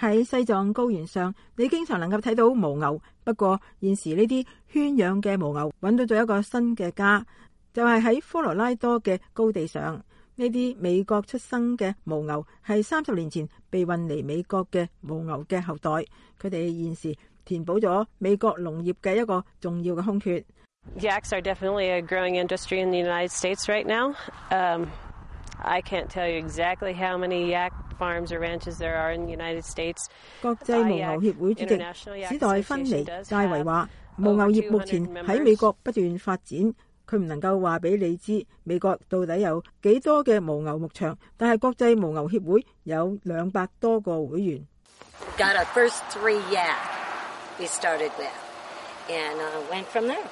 喺西藏高原上，你經常能夠睇到犛牛。不過現時呢啲圈養嘅犛牛揾到咗一個新嘅家，就係喺科羅拉多嘅高地上。呢啲美國出生嘅犛牛係30年前被運嚟美國嘅犛牛嘅後代。佢哋現時填補咗美國農業嘅一個重要嘅空缺。 Yaks are definitely a growing industry in the United States right now. I can't tell you exactly how many yak farms or ranches there are in the United States. 國際犛牛協會主席史代芬尼戴維話，犛牛業目前喺美國不斷發展，佢唔能夠話俾你知美國到底有幾多嘅犛牛牧場，但係國際犛牛協會有200多個會員。 Got our first 3 yak we started with, and went from there.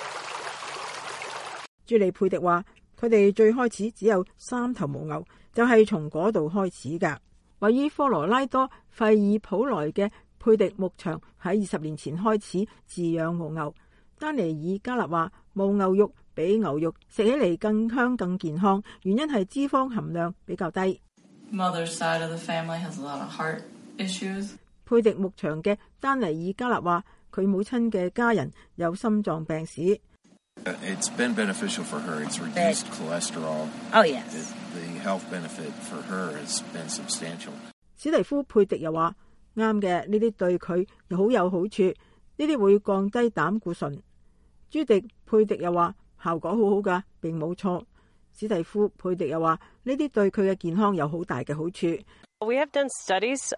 朱莉佩迪話，佢哋最開始只有3頭犛牛，就係從嗰度開始㗎。位於科羅拉多費爾普萊嘅佩迪牧場喺20年前開始飼養犛牛。丹尼爾加納話，犛牛肉比牛肉食起嚟更香更健康，原因係脂肪含量比較低。 Mother's side of the family has a lot of heart issues. 佩迪牧場嘅丹尼爾加納話，佢母親嘅家人有心臟病史。 It's been beneficial for her. It's reduced cholesterol. Oh, yes. The health benefit for her has been substantial. 史蒂夫佩迪又話，啱嘅，呢啲對佢又好有好處，呢啲會降低膽固醇。朱迪佩迪又話，效果好好㗎，並冇錯。史蒂夫佩迪又話，呢啲對佢嘅健康有好大嘅好處。 We have done studies.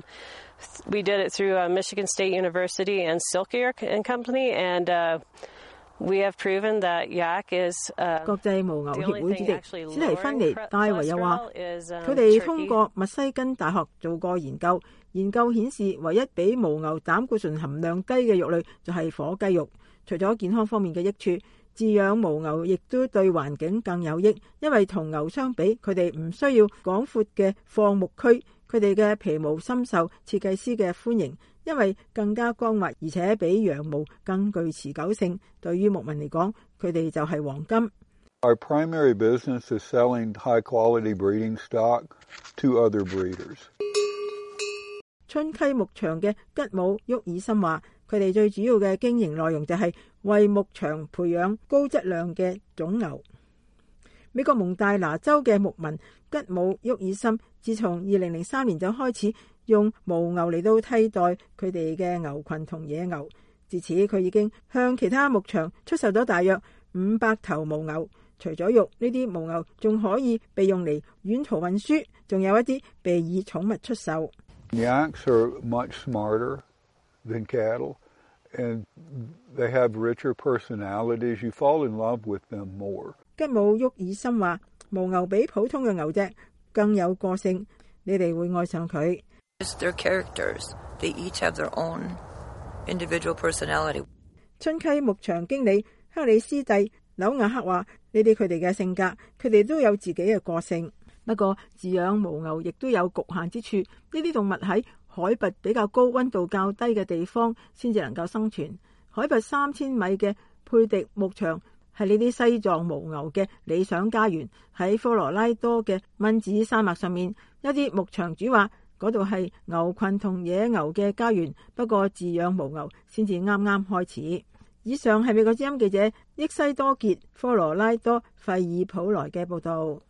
We did it through Michigan State University and Silkier and Company, and we have proven that yak is 國際犛牛協會主席史蒂芬尼戴維又話，佢哋通過密西根大學做過研究，研究顯示唯一比犛牛膽固醇含量低嘅肉類就係火雞肉。除咗健康方面嘅益處，飼養犛牛亦都對環境更有益，因為同牛相比，佢哋唔需要廣闊嘅放牧區，佢哋嘅皮毛深受設計師嘅歡迎，因為更加光滑，而且比羊毛更具持久性。對於牧民嚟講，佢哋就係黃金。 Our primary business is selling high quality breeding stock to other breeders. 春溪牧場嘅吉姆沃爾森話，佢哋最主要嘅經營內容就係為牧場培養高質量嘅種牛。美國蒙大拿州嘅牧民吉姆沃爾森，自從2003年就開始用犛牛嚟到替代佢哋嘅牛群同野牛。自此，佢已經向其他牧場出售咗大約500頭犛牛。除咗肉，呢啲犛牛仲可以被用嚟遠途運輸，仲有一啲被以寵物出售。 Yaks are much smarter than cattle, and they have richer personalities. You fall in love with them more. 吉姆沃爾森話，犛牛比普通嘅牛隻更有個性，你哋會愛上佢。 Their characters, they each have their own individual personality. 春溪牧場經理克里斯蒂紐亞克話，呢啲佢哋嘅性格，佢哋都有自己嘅個性。不過飼養犛牛亦都有局限之處，呢啲動物喺海拔比較高、溫度較低嘅地方先至能夠生存。海拔3000米嘅佩迪牧場係呢啲西藏犛牛嘅理想家園。喺科羅拉多嘅蚊子山脈上面，一啲牧場主話嗰度係牛群同野牛嘅家園，不過飼養犛牛先至啱啱開始。以上係美國之音記者益西多傑科羅拉多費爾普萊嘅報道。